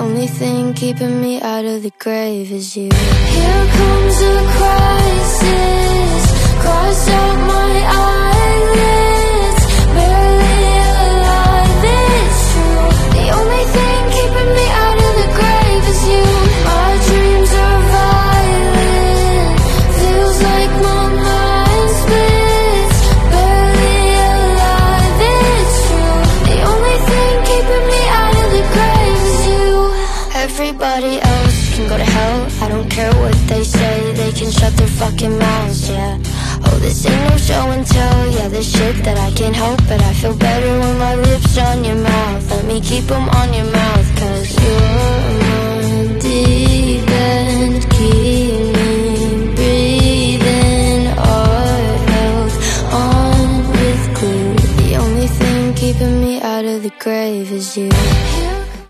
only thing keeping me out of the grave is you. Here comes a crisis, cross out my eyelids, barely alive, it's true. The only thing keeping me out of the grave is you. My dreams are violent, feels like my mind splits, barely alive, it's true. The only thing keeping me out of the grave is you. Everybody else can go to hell, I don't care what they say, they can shut their fucking mouths, yeah. Oh, this ain't no show and tell, yeah, this shit that I can't help, but I feel better when my lips are on your mouth. Let me keep them on your mouth, cause you're my deep end, keep me breathing, our health on with glue. The only thing keeping me out of the grave is you.